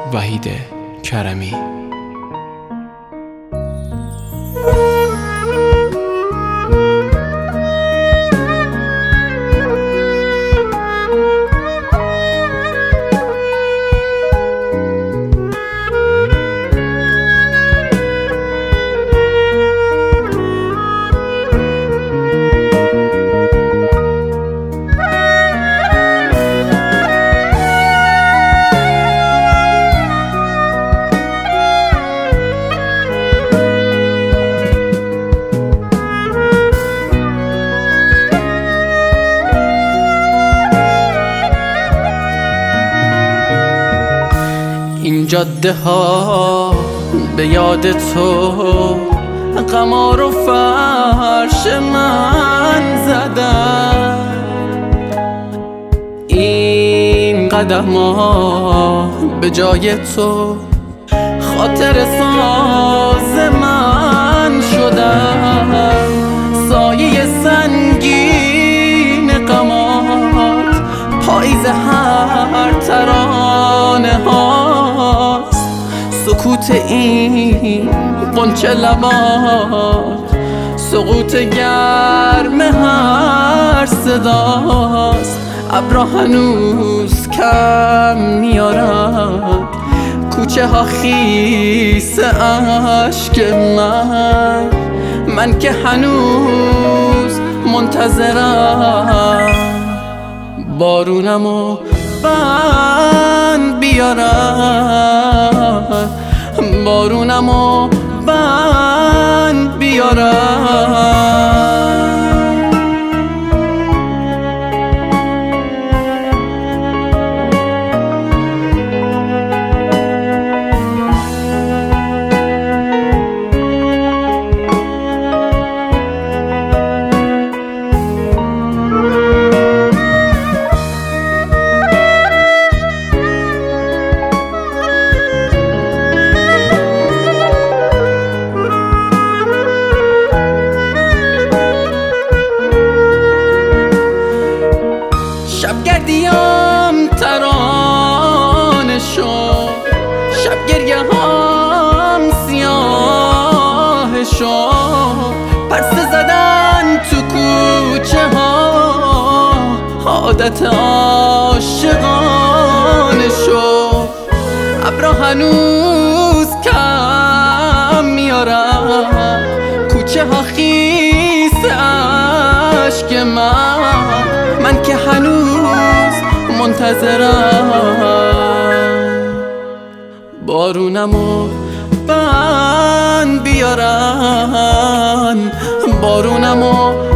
وحید کرمی. این جاده ها به یاد تو قمار و فرش من زدن، این قدم ها به جای تو خاطر ساز من شدن. سایه سنگین غمات پاییز هر ترانه هاست، سکوت این غنچه لبات سقوط گرم هر صداست. ابرا هنوز کم میارد کوچه ها خیس اشک من که هنوز منتظرم بارونمو بند بیارن، بارونمو بند بیارن. شبگردیم ترانه شد، شب گریه هم سیاه شد، پرسه زدن تو کوچه ها عادت عاشقانه شد. ابرا هنوز کم میارن کوچه ها خیس اشک من که هنوز منتظرم بارونمو بند بیارن، بارونمو